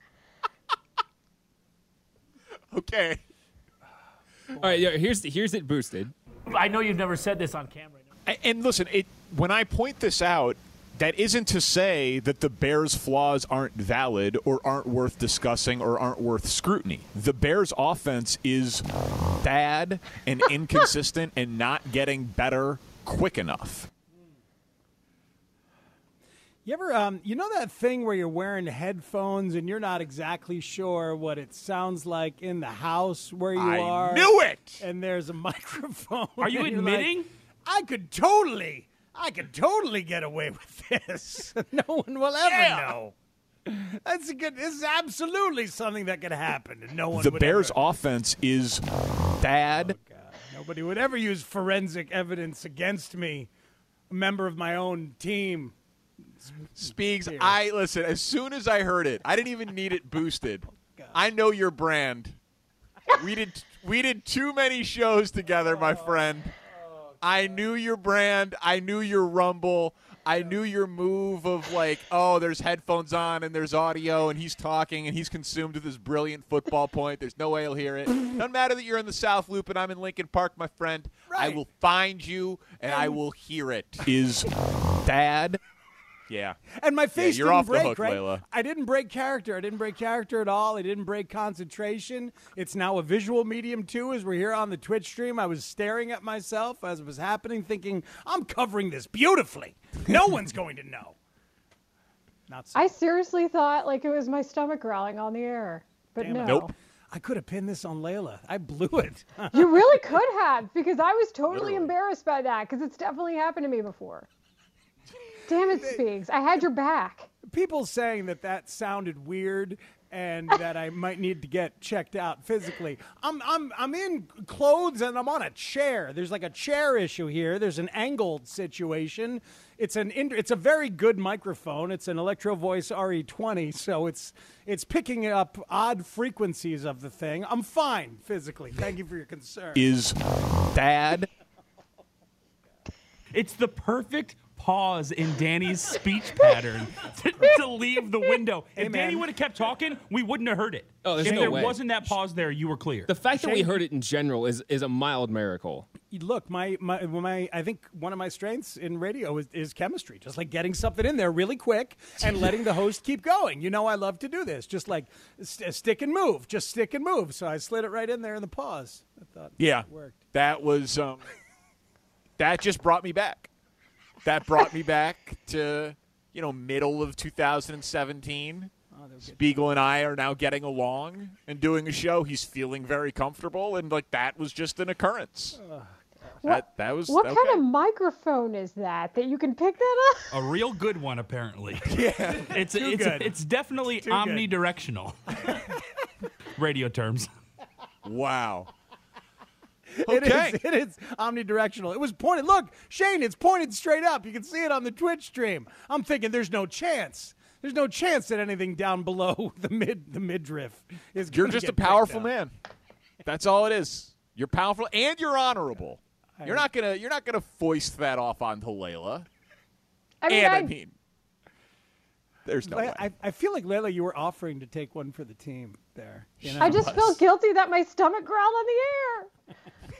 [SPEAKER 13] Okay.
[SPEAKER 18] All right, yeah, here's here's it boosted.
[SPEAKER 20] I know you've never said this on camera.
[SPEAKER 13] A- And listen, it when I point this out, that isn't to say that the Bears' flaws aren't valid or aren't worth discussing or aren't worth scrutiny. The Bears' offense is bad and inconsistent and not getting better quick enough.
[SPEAKER 15] You ever, um, you know that thing where you're wearing headphones and you're not exactly sure what it sounds like in the house where you
[SPEAKER 13] I
[SPEAKER 15] are?
[SPEAKER 13] knew it!
[SPEAKER 15] And there's a microphone.
[SPEAKER 17] Are you
[SPEAKER 15] and you're like,
[SPEAKER 17] admitting?
[SPEAKER 15] I could totally, I could totally get away with this. No one will ever
[SPEAKER 13] Yeah.
[SPEAKER 15] know. That's a good. This is absolutely something that could happen, and no one.
[SPEAKER 13] The
[SPEAKER 15] would
[SPEAKER 13] Bears'
[SPEAKER 15] ever,
[SPEAKER 13] offense is bad.
[SPEAKER 15] Oh, God. Nobody would ever use forensic evidence against me, a member of my own team.
[SPEAKER 2] Speaks, I listen, as soon as I heard it, I didn't even need it boosted. I know your brand. We did we did too many shows together, my friend. I knew your brand. I knew your rumble. I knew your move of like, oh, there's headphones on and there's audio and he's talking and he's consumed with his brilliant football point. There's no way he'll hear it. Doesn't matter that you're in the South Loop and I'm in Lincoln Park, my friend. Right. I will find you and I will hear it. Is Dad? Yeah.
[SPEAKER 15] And my face
[SPEAKER 2] yeah, you're
[SPEAKER 15] didn't
[SPEAKER 2] off
[SPEAKER 15] break,
[SPEAKER 2] the hook,
[SPEAKER 15] right?
[SPEAKER 2] Layla.
[SPEAKER 15] I didn't break character. I didn't break character at all. I didn't break concentration. It's now a visual medium, too, as we're here on the Twitch stream. I was staring at myself as it was happening, thinking, I'm covering this beautifully. No one's going to know. Not so.
[SPEAKER 16] I seriously thought like it was my stomach growling on the air, but
[SPEAKER 15] Damn
[SPEAKER 16] no.
[SPEAKER 15] it.
[SPEAKER 2] Nope.
[SPEAKER 15] I could have pinned this on Layla. I blew it.
[SPEAKER 16] You really could have, because I was totally
[SPEAKER 2] Literally.
[SPEAKER 16] embarrassed by that, because it's definitely happened to me before. Damn it, Speaks. I had your back.
[SPEAKER 15] People saying that that sounded weird and that I might need to get checked out physically. I'm I'm I'm in clothes and I'm on a chair. There's like a chair issue here. There's an angled situation. It's an it's a very good microphone. It's an Electro Voice R E twenty, so it's it's picking up odd frequencies of the thing. I'm fine physically. Thank you for your concern.
[SPEAKER 2] Is Dad?
[SPEAKER 17] It's the perfect pause in Danny's speech pattern to, to leave the window.
[SPEAKER 15] Hey,
[SPEAKER 17] if
[SPEAKER 15] man.
[SPEAKER 17] Danny would have kept talking, we wouldn't have heard it.
[SPEAKER 18] Oh, there's
[SPEAKER 17] if
[SPEAKER 18] no
[SPEAKER 17] there
[SPEAKER 18] way.
[SPEAKER 17] wasn't that pause there, you were clear.
[SPEAKER 18] The fact that we
[SPEAKER 15] Shane-
[SPEAKER 18] heard it in general is, is a mild miracle.
[SPEAKER 15] Look, my, my my I think one of my strengths in radio is, is chemistry. Just like getting something in there really quick and letting the host keep going. You know, I love to do this. Just like st- stick and move. Just stick and move. So I slid it right in there in the pause. I thought
[SPEAKER 2] Yeah.
[SPEAKER 15] it worked.
[SPEAKER 2] That was um, that just brought me back. That brought me back to, you know, middle of two thousand seventeen.
[SPEAKER 15] Oh,
[SPEAKER 2] Spiegel and I are now getting along and doing a show. He's feeling very comfortable, and like that was just an occurrence.
[SPEAKER 15] Uh,
[SPEAKER 2] that that was
[SPEAKER 16] What
[SPEAKER 2] okay.
[SPEAKER 16] kind of microphone is that that you can pick that up?
[SPEAKER 17] A real good one, apparently.
[SPEAKER 2] Yeah,
[SPEAKER 17] it's
[SPEAKER 15] Too
[SPEAKER 17] it's
[SPEAKER 15] good.
[SPEAKER 17] it's definitely
[SPEAKER 15] Too good.
[SPEAKER 17] omnidirectional. Radio terms.
[SPEAKER 2] Wow.
[SPEAKER 15] It
[SPEAKER 2] Okay.
[SPEAKER 15] is, it is omnidirectional. It was pointed. Look, Shane, it's pointed straight up. You can see it on the Twitch stream. I'm thinking there's no chance. There's no chance that anything down below the mid the midriff is.
[SPEAKER 2] You're
[SPEAKER 15] gonna
[SPEAKER 2] just a
[SPEAKER 15] get picked
[SPEAKER 2] powerful
[SPEAKER 15] up.
[SPEAKER 2] man. That's all it is. You're powerful and you're honorable. You're not gonna you're not gonna foist that off onto Layla.
[SPEAKER 16] I mean,
[SPEAKER 2] and
[SPEAKER 16] I,
[SPEAKER 2] I mean, there's no
[SPEAKER 15] I,
[SPEAKER 2] way.
[SPEAKER 15] I, I feel like Layla, you were offering to take one for the team there. You know?
[SPEAKER 16] I just felt guilty that my stomach growled on the air.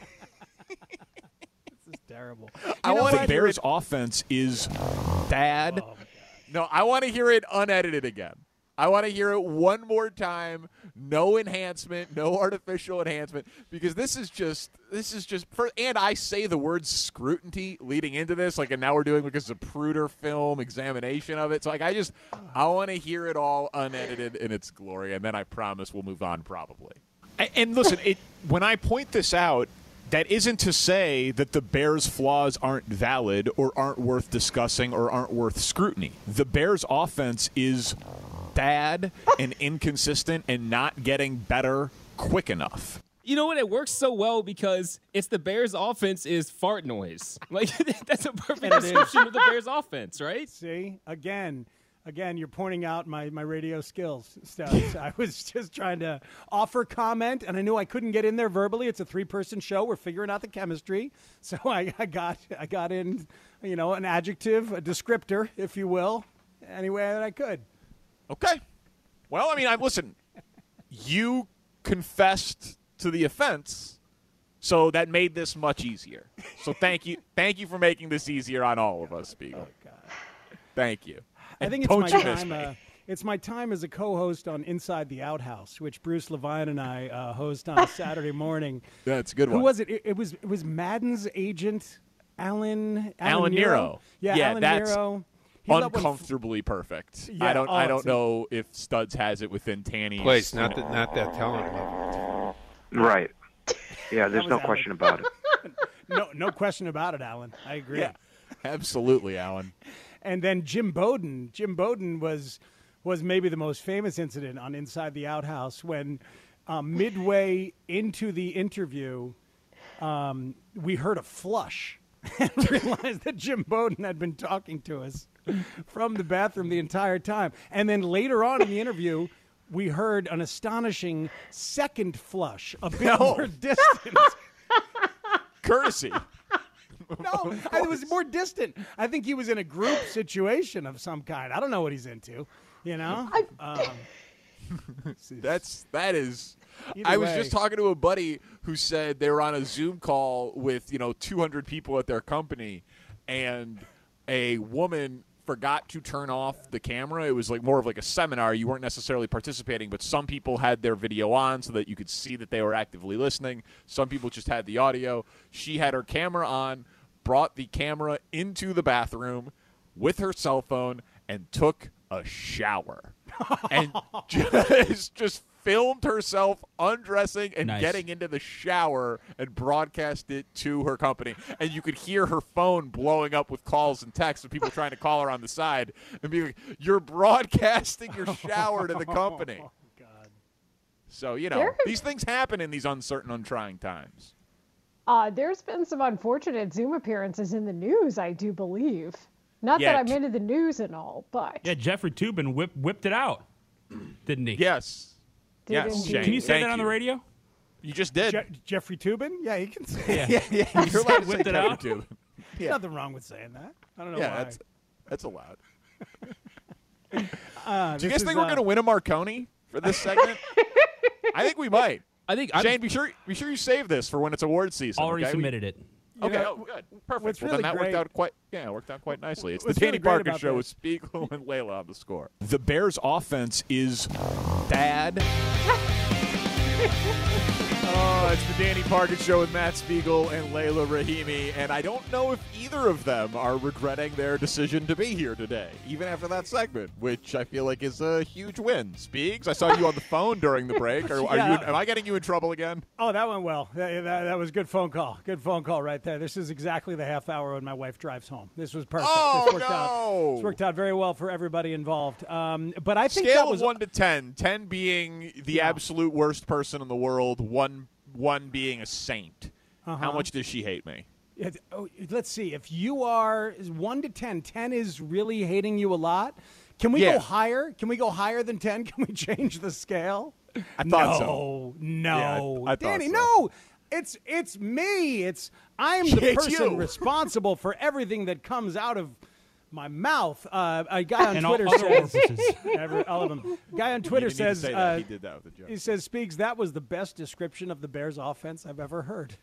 [SPEAKER 15] This is terrible.
[SPEAKER 2] I
[SPEAKER 15] You know
[SPEAKER 2] want the
[SPEAKER 15] what?
[SPEAKER 2] Bears' offense is bad.
[SPEAKER 15] Oh,
[SPEAKER 2] no, I want to hear it unedited again. I want to hear it one more time. No enhancement, no artificial enhancement, because this is just this is just. For, and I say the word scrutiny leading into this, like, and now we're doing like a Zapruder film examination of it. So, like, I just I want to hear it all unedited in its glory, and then I promise we'll move on probably. And, and listen, it when I point this out, that isn't to say that the Bears' flaws aren't valid or aren't worth discussing or aren't worth scrutiny. The Bears' offense is bad and inconsistent and not getting better quick enough.
[SPEAKER 18] You know what? It works so well because it's the Bears' offense is fart noise. Like, that's a perfect
[SPEAKER 15] And it is.
[SPEAKER 18] description of the Bears' offense, right?
[SPEAKER 15] See, again, again, you're pointing out my, my radio skills, Stubbs. I was just trying to offer comment, and I knew I couldn't get in there verbally. It's a three-person show. We're figuring out the chemistry. So I, I got I got in, you know, an adjective, a descriptor, if you will, any way that I could.
[SPEAKER 2] Okay. Well, I mean, I listen, you confessed to the offense, so that made this much easier. So thank you. Thank you for making this easier on all of us, Spiegel.
[SPEAKER 15] Oh, God.
[SPEAKER 2] Thank you.
[SPEAKER 15] I think it's
[SPEAKER 2] Don't
[SPEAKER 15] my
[SPEAKER 2] you miss
[SPEAKER 15] time.
[SPEAKER 2] me.
[SPEAKER 15] Uh, it's my time as a co-host on Inside the Outhouse, which Bruce Levine and I uh, host on a Saturday morning.
[SPEAKER 2] That's a good
[SPEAKER 15] Who
[SPEAKER 2] one.
[SPEAKER 15] was it? it? It was it was Madden's agent, Alan Alan,
[SPEAKER 2] Alan
[SPEAKER 15] Nero.
[SPEAKER 2] Nero.
[SPEAKER 15] Yeah,
[SPEAKER 2] Yeah,
[SPEAKER 15] Alan
[SPEAKER 2] that's
[SPEAKER 15] Nero. He let one-
[SPEAKER 2] Uncomfortably perfect.
[SPEAKER 15] Yeah,
[SPEAKER 2] I don't.
[SPEAKER 15] oh,
[SPEAKER 2] I don't
[SPEAKER 15] it's-
[SPEAKER 2] know if Studs has it within Tanny's
[SPEAKER 9] Place, not that, not that talent level.
[SPEAKER 21] Right. Yeah, there's
[SPEAKER 15] was
[SPEAKER 21] no
[SPEAKER 15] Alan.
[SPEAKER 21] question about it.
[SPEAKER 15] no, no question about it, Alan. I agree.
[SPEAKER 2] Yeah, absolutely, Alan.
[SPEAKER 15] And then Jim Bowden. Jim Bowden was was maybe the most famous incident on Inside the Outhouse when um, midway into the interview, um, we heard a flush and realized that Jim Bowden had been talking to us from the bathroom the entire time. And then later on in the interview, we heard an astonishing second flush, a bit
[SPEAKER 2] No.
[SPEAKER 15] more distant.
[SPEAKER 2] Courtesy.
[SPEAKER 15] No, I- it was more distant. I think he was in a group situation of some kind. I don't know what he's into, you know? Um,
[SPEAKER 2] That's that is.
[SPEAKER 15] Either
[SPEAKER 2] I was
[SPEAKER 15] way.
[SPEAKER 2] just talking to a buddy who said they were on a Zoom call with you know two hundred people at their company, and a woman forgot to turn off the camera. It was like more of like a seminar. You weren't necessarily participating, but some people had their video on so that you could see that they were actively listening. Some people just had the audio. She had her camera on, brought the camera into the bathroom with her cell phone, and took a shower. And just, just filmed herself undressing and
[SPEAKER 17] Nice.
[SPEAKER 2] getting into the shower and broadcast it to her company. And you could hear her phone blowing up with calls and texts of people trying to call her on the side and be like, you're broadcasting your shower to the company.
[SPEAKER 15] Oh, God.
[SPEAKER 2] So, you know,
[SPEAKER 16] There-
[SPEAKER 2] these things happen in these uncertain, untrying times.
[SPEAKER 16] Uh, there's been some unfortunate Zoom appearances in the news, I do believe. Not
[SPEAKER 17] Yeah.
[SPEAKER 16] that I'm into the news and all, but
[SPEAKER 17] Yeah, Jeffrey Tubin whip, whipped it out, didn't he?
[SPEAKER 2] Yes.
[SPEAKER 16] Did
[SPEAKER 2] yes,
[SPEAKER 16] indeed.
[SPEAKER 2] Shane.
[SPEAKER 17] Can you say
[SPEAKER 2] Thank
[SPEAKER 17] that on the
[SPEAKER 2] you.
[SPEAKER 17] radio?
[SPEAKER 2] You just did.
[SPEAKER 15] Je- Jeffrey Tubin? Yeah, he can say
[SPEAKER 17] Yeah.
[SPEAKER 15] yeah, yeah.
[SPEAKER 2] You're allowed to say
[SPEAKER 17] Whipped it
[SPEAKER 2] Jeffrey
[SPEAKER 17] out?
[SPEAKER 2] Tubin.
[SPEAKER 15] There's nothing wrong with saying that. I don't know
[SPEAKER 2] Yeah,
[SPEAKER 15] why.
[SPEAKER 2] that's that's allowed.
[SPEAKER 15] Uh,
[SPEAKER 2] Do you
[SPEAKER 15] this
[SPEAKER 2] guys think
[SPEAKER 15] is,
[SPEAKER 2] we're
[SPEAKER 15] uh,
[SPEAKER 2] going to win a Marconi for this segment? I think we might.
[SPEAKER 18] I think I'm,
[SPEAKER 2] Shane, be sure be sure you save this for when it's award season.
[SPEAKER 17] Already
[SPEAKER 2] okay? We-
[SPEAKER 17] submitted it.
[SPEAKER 2] Okay,
[SPEAKER 15] know,
[SPEAKER 2] oh, good, perfect.
[SPEAKER 15] what's
[SPEAKER 2] Well,
[SPEAKER 15] really
[SPEAKER 2] then that
[SPEAKER 15] great-
[SPEAKER 2] worked out quite yeah, it worked out quite nicely. It's the
[SPEAKER 15] What's
[SPEAKER 2] Danny
[SPEAKER 15] really great
[SPEAKER 2] Parkin
[SPEAKER 15] about
[SPEAKER 2] Show
[SPEAKER 15] this-
[SPEAKER 2] with Spiegel and Layla on the score. The Bears' offense is bad. Oh, it's the Danny Parkin Show with Matt Spiegel and Layla Rahimi, and I don't know if either of them are regretting their decision to be here today, even after that segment, which I feel like is a huge win. Speaks, I saw you on the phone during the break. Are, are
[SPEAKER 15] Yeah.
[SPEAKER 2] you? Am I getting you in trouble again?
[SPEAKER 15] Oh, that went well. That, that, that was a good phone call. Good phone call right there. This is exactly the half hour when my wife drives home. This was perfect.
[SPEAKER 2] Oh,
[SPEAKER 15] this worked
[SPEAKER 2] no.
[SPEAKER 15] out. This worked out very well for everybody involved. Um, but I think
[SPEAKER 2] Scale
[SPEAKER 15] that was
[SPEAKER 2] of one to ten. Ten being the
[SPEAKER 15] Yeah.
[SPEAKER 2] absolute worst person in the world. One, one being a saint. How
[SPEAKER 15] Uh-huh.
[SPEAKER 2] much does she hate me?
[SPEAKER 15] It- oh, let's see. If you are is one to ten, ten is really hating you a lot. Can we
[SPEAKER 2] Yeah.
[SPEAKER 15] go higher? Can we go higher than ten? Can we change the scale?
[SPEAKER 2] I thought
[SPEAKER 15] no,
[SPEAKER 2] so.
[SPEAKER 15] No,
[SPEAKER 2] Yeah, I- I thought
[SPEAKER 15] Danny,
[SPEAKER 2] so.
[SPEAKER 15] no. It's it's me. It's I'm the
[SPEAKER 2] It's
[SPEAKER 15] person
[SPEAKER 2] you.
[SPEAKER 15] responsible for everything that comes out of my mouth. Uh, a guy on
[SPEAKER 17] And all
[SPEAKER 15] Twitter
[SPEAKER 17] other
[SPEAKER 15] says,
[SPEAKER 17] orifices.
[SPEAKER 15] every, all of them. Guy on Twitter
[SPEAKER 2] You didn't need to
[SPEAKER 15] says,
[SPEAKER 2] say that.
[SPEAKER 15] uh,
[SPEAKER 2] He did that with a joke.
[SPEAKER 15] he says, Speaks, that was the best description of the Bears' offense I've ever heard.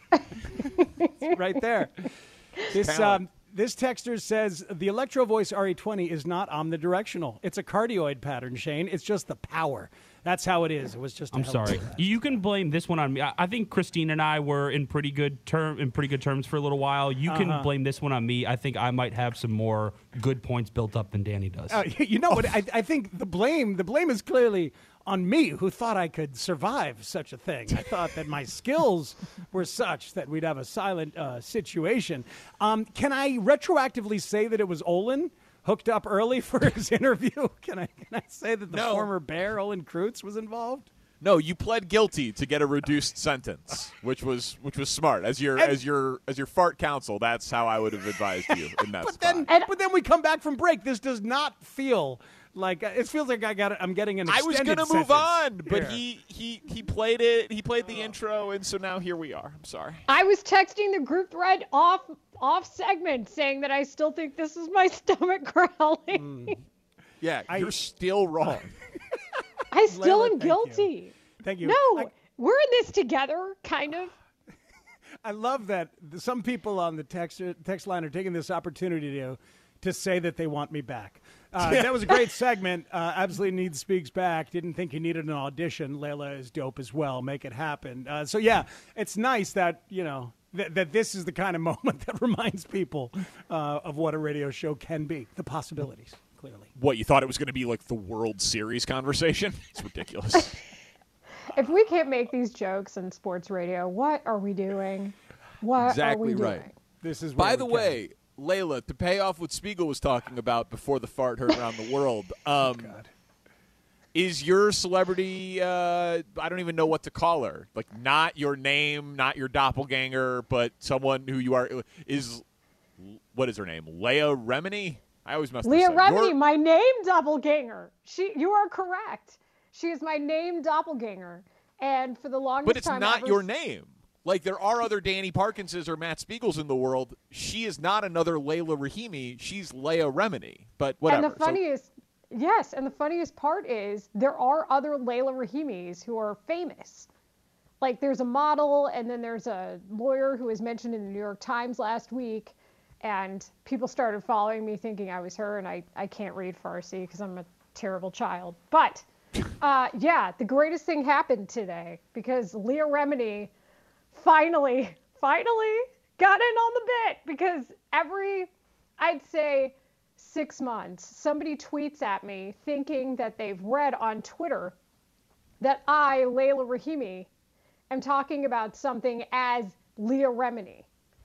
[SPEAKER 15] Right there. This
[SPEAKER 2] Talent.
[SPEAKER 15] um, this texter says the Electro Voice R E twenty is not omnidirectional. It's a cardioid pattern, Shane. It's just the power. That's how it is. It was just. a
[SPEAKER 17] I'm
[SPEAKER 15] hell of a
[SPEAKER 17] sorry.
[SPEAKER 15] blast.
[SPEAKER 17] You can blame this one on me. I, I think Christine and I were in pretty good term in pretty good terms for a little while. You can
[SPEAKER 15] Uh-huh.
[SPEAKER 17] blame this one on me. I think I might have some more good points built up than Danny does.
[SPEAKER 15] Uh, you know what? I, I think the blame the blame is clearly on me, who thought I could survive such a thing. I thought that my skills were such that we'd have a silent uh, situation. Um, can I retroactively say that it was Olin hooked up early for his interview? Can I can I say that the
[SPEAKER 2] No.
[SPEAKER 15] former Bear Olin Kreutz was involved?
[SPEAKER 2] No, you pled guilty to get a reduced sentence, which was which was smart. As your as your as your fart counsel, that's how I would have advised you in that
[SPEAKER 15] But
[SPEAKER 2] spot.
[SPEAKER 15] then, but then we come back from break. This does not feel like it feels like I got. I'm getting an.
[SPEAKER 2] I was
[SPEAKER 15] extended
[SPEAKER 2] gonna move
[SPEAKER 15] sentence
[SPEAKER 2] on, but
[SPEAKER 15] here.
[SPEAKER 2] he he he played it. He played the intro, and so now here we are. I'm sorry.
[SPEAKER 16] I was texting the group thread off off segment saying that I still think this is my stomach growling.
[SPEAKER 2] Yeah, you're still wrong.
[SPEAKER 16] I still
[SPEAKER 15] Layla,
[SPEAKER 16] am
[SPEAKER 15] thank you.
[SPEAKER 16] guilty.
[SPEAKER 15] Thank you.
[SPEAKER 16] No,
[SPEAKER 15] I-
[SPEAKER 16] we're in this together, kind of.
[SPEAKER 15] I love that th- some people on the text text line are taking this opportunity to to say that they want me back. Uh, that was a great segment. Uh, absolutely needs Speaks back. Didn't think you needed an audition. Layla is dope as well. Make it happen. Uh, so yeah, it's nice that you know th- that this is the kind of moment that reminds people uh, of what a radio show can be. The possibilities, clearly.
[SPEAKER 2] What, you thought it was going to be like the World Series conversation? It's ridiculous.
[SPEAKER 16] If we can't make these jokes in sports radio, what are we doing? What
[SPEAKER 2] Exactly
[SPEAKER 16] are we
[SPEAKER 2] right.
[SPEAKER 16] doing?
[SPEAKER 15] This is
[SPEAKER 2] By
[SPEAKER 15] where
[SPEAKER 2] the
[SPEAKER 15] we
[SPEAKER 2] way, Layla, to pay off what Spiegel was talking about before the fart heard around the world, um, Is your celebrity, uh, I don't even know what to call her, like not your name, not your doppelganger, but someone who you are, is, what is her name, Leah Remini? I always mess
[SPEAKER 16] Leah
[SPEAKER 2] this up.
[SPEAKER 16] Remini,
[SPEAKER 2] Your-
[SPEAKER 16] my name doppelganger. She, you are correct. She is my name doppelganger. And for the longest
[SPEAKER 2] But it's
[SPEAKER 16] time
[SPEAKER 2] not
[SPEAKER 16] ever,
[SPEAKER 2] your name. Like, there are other Danny Parkinses or Matt Spiegels in the world. She is not another Layla Rahimi. She's Leah Remini. But whatever.
[SPEAKER 16] And the funniest, yes, and the funniest part is there are other Layla Rahimis who are famous. Like, there's a model, and then there's a lawyer who was mentioned in the New York Times last week, and people started following me thinking I was her, and I, I can't read Farsi because I'm a terrible child. But, uh, yeah, the greatest thing happened today because Leah Remini finally, finally got in on the bit because every, I'd say, six months, somebody tweets at me thinking that they've read on Twitter that I, Layla Rahimi, am talking about something as Leah Remini.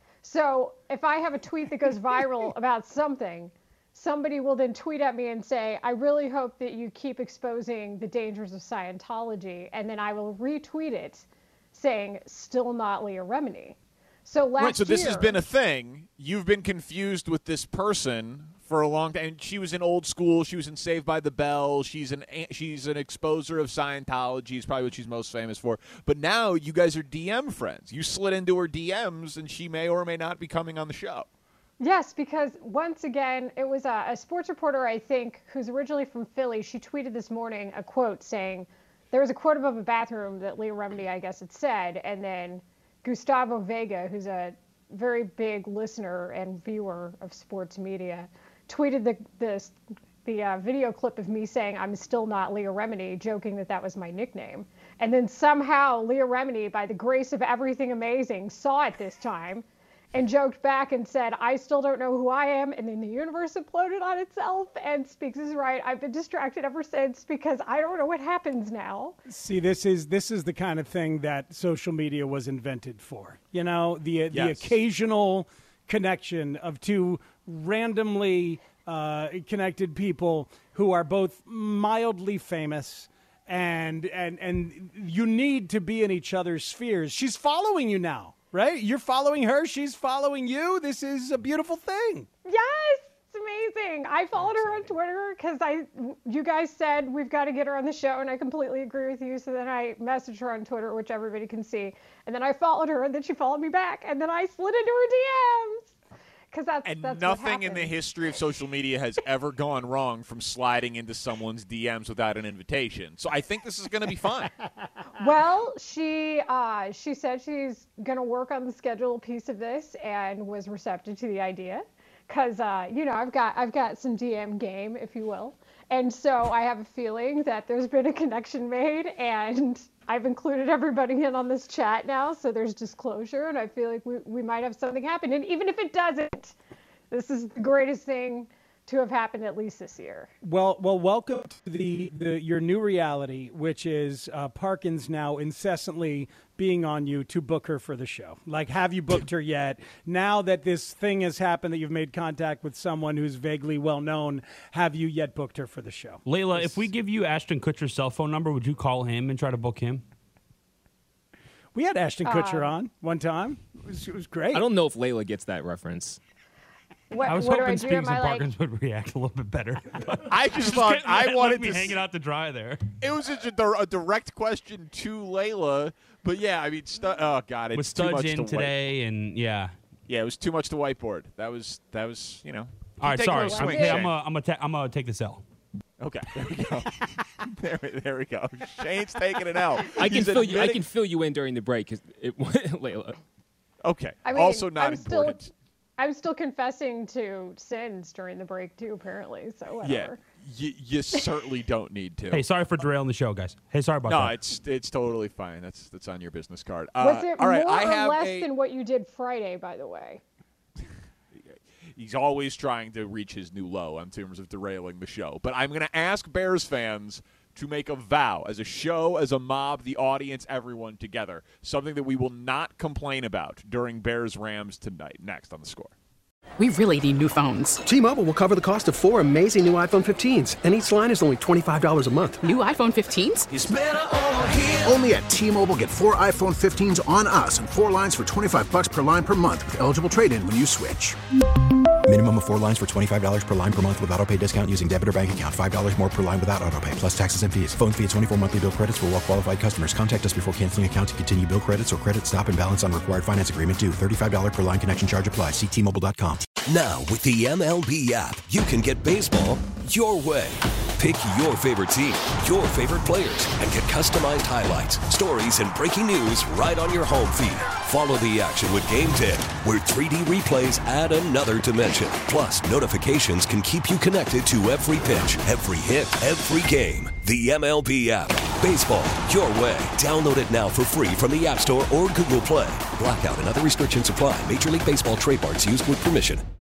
[SPEAKER 16] So if I have a tweet that goes viral about something, somebody will then tweet at me and say, I really hope that you keep exposing the dangers of Scientology, and then I will retweet it saying, still not Leah Remini. So last
[SPEAKER 2] Right, so this
[SPEAKER 16] year,
[SPEAKER 2] has been a thing. You've been confused with this person for a long time. And she was in Old School. She was in Saved by the Bell. She's an she's an exposer of Scientology. Is probably what she's most famous for. But now you guys are D M friends. You slid into her D Ms, and she may or may not be coming on the show.
[SPEAKER 16] Yes, because once again, it was a, a sports reporter, I think, who's originally from Philly. She tweeted this morning a quote saying, there was a quote above a bathroom that Leah Remini, I guess, had said, and then Gustavo Vega, who's a very big listener and viewer of sports media, tweeted the the, the uh, video clip of me saying I'm still not Leah Remini, joking that that was my nickname. And then somehow Leah Remini, by the grace of everything amazing, saw it this time and joked back and said, I still don't know who I am. And then the universe imploded on itself. And Speaks is right. I've been distracted ever since because I don't know what happens now.
[SPEAKER 15] See, this is this is the kind of thing that social media was invented for. You know, the the
[SPEAKER 2] Yes.
[SPEAKER 15] occasional connection of two randomly uh, connected people who are both mildly famous. And and and you need to be in each other's spheres. She's following you now. Right? You're following her. She's following you. This is a beautiful thing.
[SPEAKER 16] Yes, it's amazing. I followed her on Twitter because I, you guys said we've got to get her on the show, and I completely agree with you. So then I messaged her on Twitter, which everybody can see, and then I followed her, and then she followed me back, and then I slid into her D Ms. Because that's
[SPEAKER 2] And
[SPEAKER 16] that's
[SPEAKER 2] nothing in the
[SPEAKER 16] happens.
[SPEAKER 2] history of social media has ever gone wrong from sliding into someone's D Ms without an invitation. So I think this is going to be fine.
[SPEAKER 16] Well, she uh, she said she's going to work on the schedule piece of this and was receptive to the idea because, uh, you know, I've got I've got some D M game, if you will. And so I have a feeling that there's been a connection made, and I've included everybody in on this chat now, so there's disclosure, and I feel like we, we might have something happen. And even if it doesn't, this is the greatest thing to have happened at least this year.
[SPEAKER 15] Well, well, welcome to the, the your new reality, which is uh, Parkins now incessantly being on you to book her for the show. Like, have you booked her yet? Now that this thing has happened, that you've made contact with someone who's vaguely well known, have you yet booked her for the show?
[SPEAKER 17] Layla, if we give you Ashton Kutcher's cell phone number, would you call him and try to book him?
[SPEAKER 15] We had Ashton Kutcher
[SPEAKER 16] Uh,
[SPEAKER 15] on one time. It was, it was great.
[SPEAKER 18] I don't know if Layla gets that reference.
[SPEAKER 16] What,
[SPEAKER 17] I was
[SPEAKER 16] what do
[SPEAKER 17] hoping
[SPEAKER 16] I do?
[SPEAKER 17] Speaks
[SPEAKER 16] Am
[SPEAKER 17] and
[SPEAKER 16] I like,
[SPEAKER 17] Parkins would react a little bit better.
[SPEAKER 2] I just thought
[SPEAKER 17] Just
[SPEAKER 2] I
[SPEAKER 17] let
[SPEAKER 2] wanted
[SPEAKER 17] me
[SPEAKER 2] to
[SPEAKER 17] hanging
[SPEAKER 2] s-
[SPEAKER 17] out to dry there.
[SPEAKER 2] It was just a, a direct question to Layla, but yeah, I mean, stu- oh god, it's
[SPEAKER 17] With
[SPEAKER 2] too much
[SPEAKER 17] Studs in
[SPEAKER 2] to white-
[SPEAKER 17] today, and yeah.
[SPEAKER 2] Yeah, it was too much to whiteboard. That was that was you know.
[SPEAKER 17] All right,
[SPEAKER 2] Take a
[SPEAKER 17] sorry.
[SPEAKER 2] little
[SPEAKER 17] I'm,
[SPEAKER 2] swing,
[SPEAKER 17] hey,
[SPEAKER 2] Shane.
[SPEAKER 17] I'm gonna I'm ta- I'm gonna take the cell.
[SPEAKER 2] Okay, there we go. there, we- there we go. Shane's taking it out.
[SPEAKER 18] I can
[SPEAKER 2] He's
[SPEAKER 18] fill you. I
[SPEAKER 2] admitting-
[SPEAKER 18] can fill you in during the break, 'cause it, Layla.
[SPEAKER 2] Okay.
[SPEAKER 16] I mean,
[SPEAKER 2] also not
[SPEAKER 16] I'm
[SPEAKER 2] important.
[SPEAKER 16] Still, I'm still confessing to sins during the break too, apparently. So
[SPEAKER 2] Yeah,
[SPEAKER 16] whatever.
[SPEAKER 2] you, you certainly don't need to.
[SPEAKER 17] Hey, sorry for derailing the show, guys. Hey, sorry about
[SPEAKER 2] no,
[SPEAKER 17] that.
[SPEAKER 2] it's it's totally fine. That's that's on your business card. Uh,
[SPEAKER 16] Was it
[SPEAKER 2] all right,
[SPEAKER 16] more
[SPEAKER 2] I
[SPEAKER 16] or
[SPEAKER 2] have
[SPEAKER 16] less
[SPEAKER 2] a,
[SPEAKER 16] than what you did Friday, by the way?
[SPEAKER 2] He's always trying to reach his new low in terms of derailing the show. But I'm going to ask Bears fans to make a vow as a show, as a mob, the audience, everyone together. Something that we will not complain about during Bears-Rams tonight. Next on The Score.
[SPEAKER 4] We really need new phones.
[SPEAKER 22] T-Mobile will cover the cost of four amazing new iPhone fifteens, and each line is only twenty-five dollars a month.
[SPEAKER 4] New iPhone fifteens?
[SPEAKER 1] It's better over here. Only at T-Mobile, get four iPhone fifteens on us and four lines for twenty-five bucks per line per month with eligible trade-in when you switch.
[SPEAKER 23] Minimum of four lines for twenty-five dollars per line per month with autopay discount using debit or bank account. five dollars more per line without autopay, plus taxes and fees. Phone fee at twenty-four monthly bill credits for well-qualified customers. Contact us before canceling account to continue bill credits or credit stop and balance on required finance agreement due. thirty-five dollars per line connection charge applies. See T Mobile dot com.
[SPEAKER 19] Now, with the M L B app, you can get baseball your way. Pick your favorite team, your favorite players, and get customized highlights, stories, and breaking news right on your home feed. Follow the action with Game ten, where three D replays add another dimension. Plus, notifications can keep you connected to every pitch, every hit, every game. The M L B app. Baseball your way. Download it now for free from the App Store or Google Play. Blackout and other restrictions apply. Major League Baseball trademarks used with permission.